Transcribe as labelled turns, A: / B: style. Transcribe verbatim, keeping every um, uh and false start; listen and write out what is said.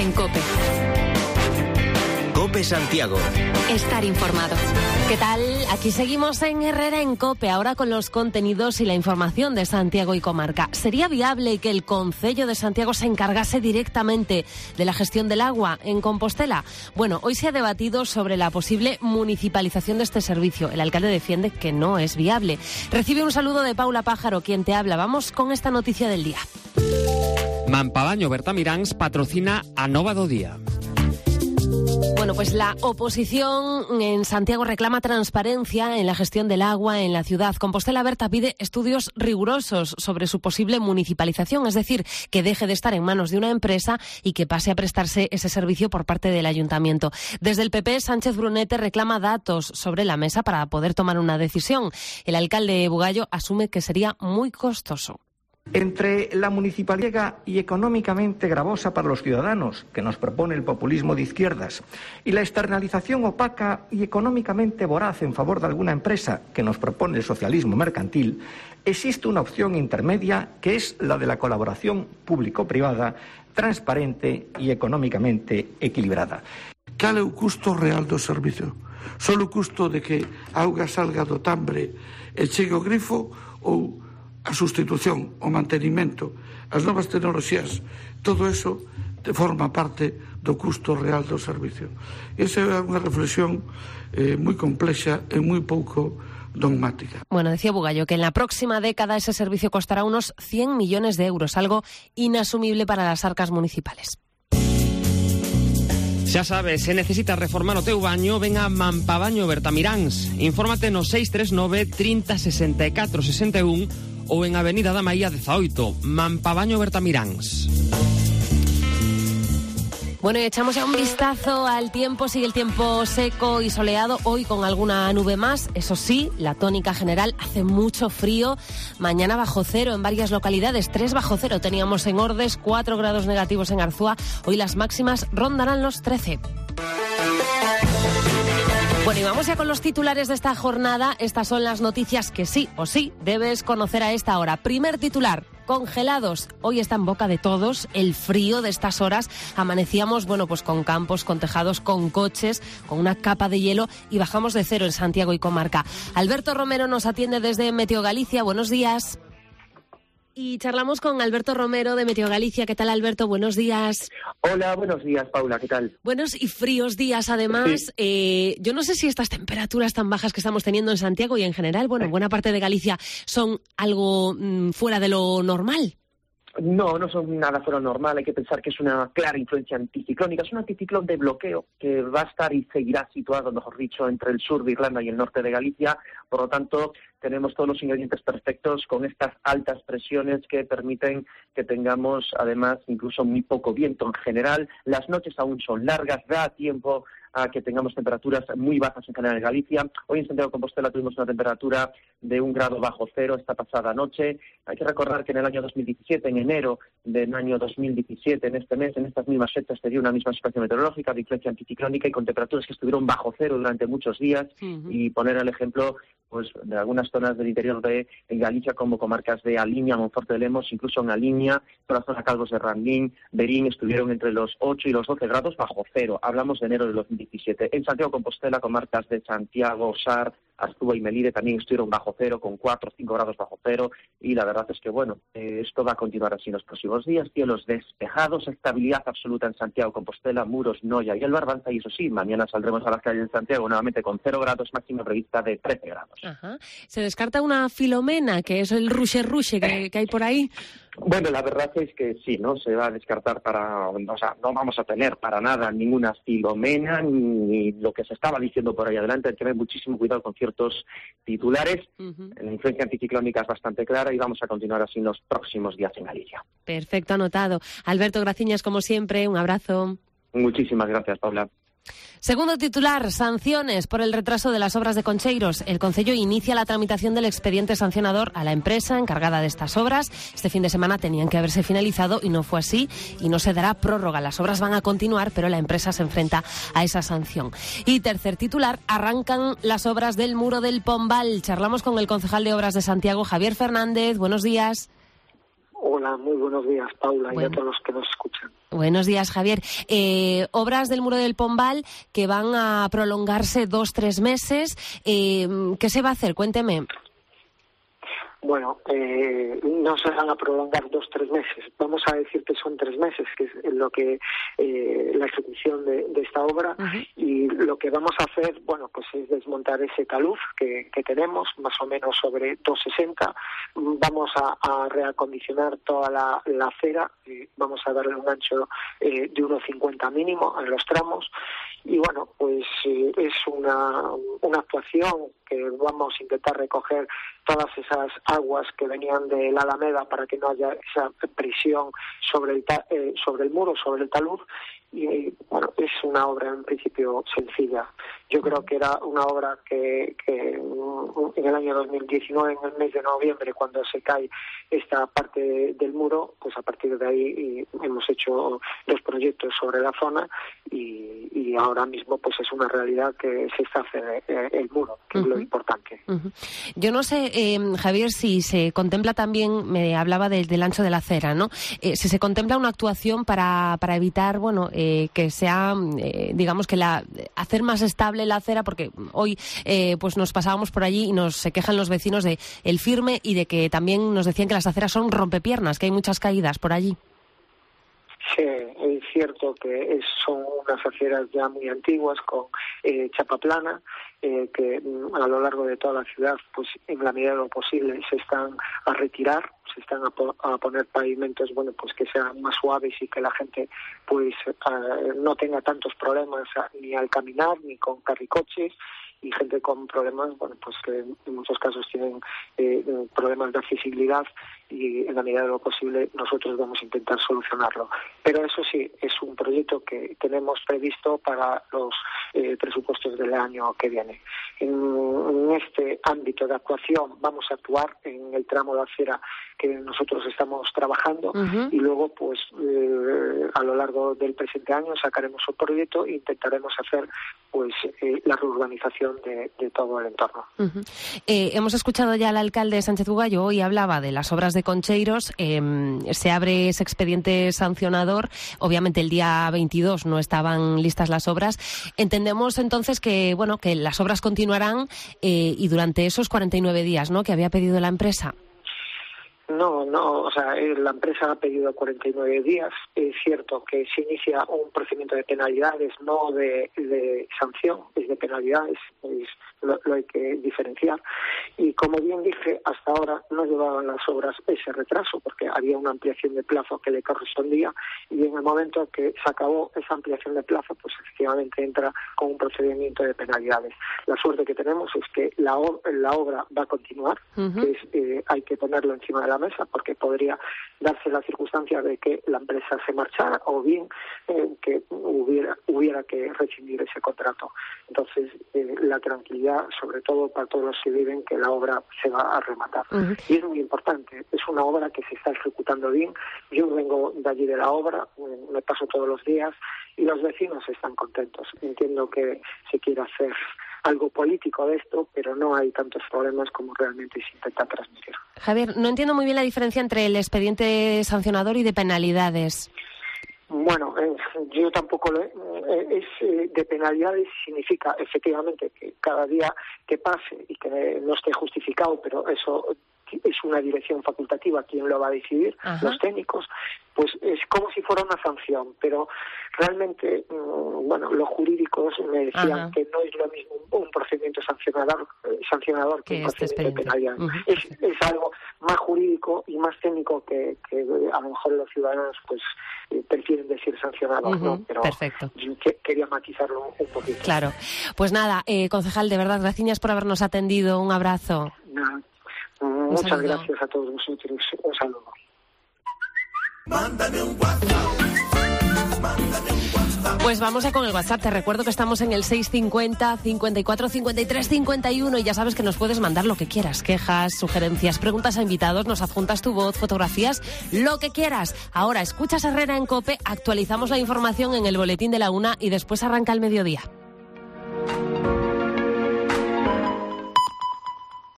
A: en COPE.
B: COPE Santiago.
A: Estar informado.
C: ¿Qué tal? Aquí seguimos en Herrera en COPE, ahora con los contenidos y la información de Santiago y comarca. ¿Sería viable que el Concello de Santiago se encargase directamente de la gestión del agua en Compostela? Bueno, hoy se ha debatido sobre la posible municipalización de este servicio. El alcalde defiende que no es viable. Recibe un saludo de Paula Pájaro, quien te habla. Vamos con esta noticia del día.
D: Mampabaño Bertamiráns patrocina a Nova do Día.
C: Bueno, pues la oposición en Santiago reclama transparencia en la gestión del agua en la ciudad. Compostela Berta pide estudios rigurosos sobre su posible municipalización, es decir, que deje de estar en manos de una empresa y que pase a prestarse ese servicio por parte del ayuntamiento. Desde el P P, Sánchez Brunete reclama datos sobre la mesa para poder tomar una decisión. El alcalde Bugallo asume que sería muy costoso.
E: Entre la municipalidad y económicamente gravosa para los ciudadanos, que nos propone el populismo de izquierdas, y la externalización opaca y económicamente voraz en favor de alguna empresa, que nos propone el socialismo mercantil, existe una opción intermedia que es la de la colaboración público-privada, transparente y económicamente equilibrada.
F: Cal é o custo real do servicio? Só o custo de que a auga salga do tambre e chegue ao grifo ou a sustitución, o mantenimento, as novas tecnoloxías, todo eso forma parte do custo real do servicio. Esa é unha reflexión eh, moi complexa e moi pouco dogmática.
C: Bueno, decía Bugallo que en la próxima década ese servicio costará unos cien millones de euros, algo inasumible para las arcas municipales.
D: Xa sabes, se necesitas reformar o teu baño, ven a Mampabaño Bertamiráns. Infórmate no seis tres nove, trinta, sesenta e catro, sesenta e un ou en Avenida da Maía dezaoito, Mampabaño Bertamiráns.
C: Bueno, y echamos ya un vistazo al tiempo. Sigue el tiempo seco y soleado, hoy con alguna nube más. Eso sí, la tónica general, hace mucho frío. Mañana bajo cero en varias localidades, tres bajo cero teníamos en Ordes, cuatro grados negativos en Arzúa. Hoy las máximas rondarán los trece. Bueno, y vamos ya con los titulares de esta jornada. Estas son las noticias que sí o sí debes conocer a esta hora. Primer titular: congelados. Hoy está en boca de todos el frío de estas horas. Amanecíamos, bueno, pues con campos, con tejados, con coches, con una capa de hielo y bajamos de cero en Santiago y comarca. Alberto Romero nos atiende desde Meteo Galicia. Buenos días. Y charlamos con Alberto Romero de Meteo Galicia. ¿Qué tal, Alberto? Buenos días.
G: Hola, buenos días, Paula. ¿Qué tal?
C: Buenos y fríos días, además. Sí. Eh, yo no sé si estas temperaturas tan bajas que estamos teniendo en Santiago y en general, bueno, en buena parte de Galicia, son algo mmm, fuera de lo normal.
G: No, no son nada fuera normal. Hay que pensar que es una clara influencia anticiclónica. Es un anticiclón de bloqueo que va a estar y seguirá situado, mejor dicho, entre el sur de Irlanda y el norte de Galicia. Por lo tanto, tenemos todos los ingredientes perfectos con estas altas presiones que permiten que tengamos, además, incluso muy poco viento en general. Las noches aún son largas, da tiempo a que tengamos temperaturas muy bajas en general en Galicia. Hoy en Santiago de Compostela tuvimos una temperatura de un grado bajo cero esta pasada noche. Hay que recordar que en el año dos mil diecisiete, en enero del año dos mil diecisiete, en este mes, en estas mismas fechas, se dio una misma situación meteorológica de influencia anticiclónica y con temperaturas que estuvieron bajo cero durante muchos días. Uh-huh. Y poner el ejemplo pues de algunas zonas del interior de Galicia, como comarcas de Aliña, Monforte de Lemos, incluso en Aliña, toda la zona Calvos de Randín, Berín, estuvieron entre los ocho y los doce grados bajo cero. Hablamos de enero de dos mil diecisiete. En Santiago de Compostela, comarcas de Santiago, Sar, Arzúa y Melide también estuvieron bajo cero, con cuatro o cinco grados bajo cero, y la verdad es que, bueno, eh, esto va a continuar así en los próximos días. Cielos despejados, estabilidad absoluta en Santiago, Compostela, Muros, Noia y el Barbanza, y eso sí, mañana saldremos a las calles de Santiago nuevamente con cero grados, máxima prevista de trece grados.
C: Ajá. ¿Se descarta una Filomena, que es el ruche-ruche que, que hay por ahí?
G: Bueno, la verdad es que sí, ¿no? Se va a descartar para... O sea, no vamos a tener para nada ninguna Filomena, ni lo que se estaba diciendo por ahí adelante. Hay que tener muchísimo cuidado con ciertos titulares. Uh-huh. La influencia anticiclónica es bastante clara y vamos a continuar así en los próximos días en Galicia.
C: Perfecto, anotado. Alberto, graciñas como siempre. Un abrazo.
G: Muchísimas gracias, Paula.
C: Segundo titular, sanciones por el retraso de las obras de Concheiros. El Concello inicia la tramitación del expediente sancionador a la empresa encargada de estas obras. Este fin de semana tenían que haberse finalizado y no fue así, y no se dará prórroga. Las obras van a continuar, pero la empresa se enfrenta a esa sanción. Y tercer titular, arrancan las obras del Muro del Pombal. Charlamos con el concejal de Obras de Santiago, Javier Fernández. Buenos días.
H: Hola, muy buenos días, Paula, bueno. Y a todos los que nos escuchan.
C: Buenos días, Javier. Eh, obras del Muro del Pombal que van a prolongarse dos, tres meses. Eh, ¿Qué se va a hacer? Cuénteme.
A: Bueno, eh, no se van a prolongar dos, tres meses. Vamos a decir que son tres meses, que es lo que eh, la ejecución de, de esta obra. Uh-huh. Y lo que vamos a hacer, bueno, pues es desmontar ese talud que, que tenemos, más o menos sobre doscientos sesenta. Vamos a, a reacondicionar toda la, la acera. Eh, vamos a darle un ancho eh, de uno cincuenta mínimo en los tramos. Y bueno, pues eh, es una, una actuación que vamos a intentar recoger todas esas aguas que venían de la Alameda para que no haya esa presión sobre el, ta- eh, sobre el muro, sobre el talud. Y bueno, es una obra en principio sencilla. Yo creo que era una obra que, que en el año dos mil diecinueve, en el mes de noviembre, cuando se cae esta parte del muro, pues a partir de ahí hemos hecho dos proyectos sobre la zona y, y ahora mismo pues es una realidad que se está haciendo el muro, que uh-huh. es lo importante.
C: Uh-huh. Yo no sé, eh, Javier, si se contempla también, me hablaba de, del ancho de la acera, ¿no? Eh, si se contempla una actuación para, para evitar, bueno, eh, que sea, eh, digamos que la hacer más estable la acera, porque hoy eh, pues nos pasábamos por allí y nos se quejan los vecinos de el firme y de que también nos decían que las aceras son rompepiernas, que hay muchas caídas por allí.
A: Sí, es cierto que es, son unas aceras ya muy antiguas con eh, chapa plana, eh, que a lo largo de toda la ciudad, pues en la medida de lo posible se están a retirar, se están a, po- a poner pavimentos, bueno, pues que sean más suaves y que la gente pues uh, no tenga tantos problemas uh, ni al caminar ni con carricoches. Y gente con problemas, bueno, pues que en muchos casos tienen eh, problemas de accesibilidad y en la medida de lo posible nosotros vamos a intentar solucionarlo. Pero eso sí, es un proyecto que tenemos previsto para los eh, presupuestos del año que viene. En, en este ámbito de actuación vamos a actuar en el tramo de acera que nosotros estamos trabajando uh-huh. y luego, pues, eh, a lo largo del presente año sacaremos un proyecto e intentaremos hacer, pues, eh, la reurbanización De, de todo el entorno.
C: Uh-huh. Eh, hemos escuchado ya al alcalde Sánchez Bugallo, hoy hablaba de las obras de Concheiros, eh, se abre ese expediente sancionador, obviamente el día veintidós no estaban listas las obras, entendemos entonces que, bueno, que las obras continuarán eh, y durante esos cuarenta y nueve días, ¿no?, que había pedido la empresa.
A: No, no, o sea, la empresa ha pedido cuarenta y nueve días. Es cierto que se inicia un procedimiento de penalidades, no de, de sanción, es de penalidades, es, lo, lo hay que diferenciar. Y como bien dije, hasta ahora no llevaban las obras ese retraso, porque había una ampliación de plazo que le correspondía, y en el momento que se acabó esa ampliación de plazo, pues efectivamente entra con un procedimiento de penalidades. La suerte que tenemos es que la, la obra va a continuar, uh-huh. que es, eh, hay que ponerlo encima de la mesa, porque podría darse la circunstancia de que la empresa se marchara o bien eh, que hubiera hubiera que rescindir ese contrato. Entonces, eh, la tranquilidad, sobre todo para todos los que viven, que la obra se va a rematar. Uh-huh. Y es muy importante, es una obra que se está ejecutando bien. Yo vengo de allí de la obra, me paso todos los días y los vecinos están contentos. Entiendo que se quiere hacer algo político de esto, pero no hay tantos problemas como realmente se intenta transmitir.
C: Javier, no entiendo muy bien la diferencia entre el expediente sancionador y de penalidades.
A: Bueno, eh, yo tampoco lo... Eh, es eh, de penalidades significa efectivamente que cada día que pase y que no esté justificado, pero eso es una dirección facultativa, quien lo va a decidir, Ajá. los técnicos, pues es como si fuera una sanción, pero realmente, mmm, bueno, los jurídicos me decían Ajá. que no es lo mismo un procedimiento sancionador, eh, sancionador que un procedimiento de penalidad. Uh-huh. Es, es algo más jurídico y más técnico que, que a lo mejor los ciudadanos pues eh, prefieren decir sancionador, uh-huh. ¿no? Pero
C: Perfecto.
A: Yo que, quería matizarlo un poquito.
C: Claro. Pues nada, eh, concejal, de verdad, gracias por habernos atendido. Un abrazo.
A: Nada. Muchas saludo. Gracias a todos vosotros. Un saludo.
B: Mándame un WhatsApp. Mándame un WhatsApp.
C: Pues vamos a con el WhatsApp. Te recuerdo que estamos en el seis cincuenta, cincuenta y cuatro, cincuenta y tres, cincuenta y uno y ya sabes que nos puedes mandar lo que quieras. Quejas, sugerencias, preguntas a invitados, nos adjuntas tu voz, fotografías, lo que quieras. Ahora escuchas Herrera en COPE, actualizamos la información en el boletín de la una y después arranca el mediodía.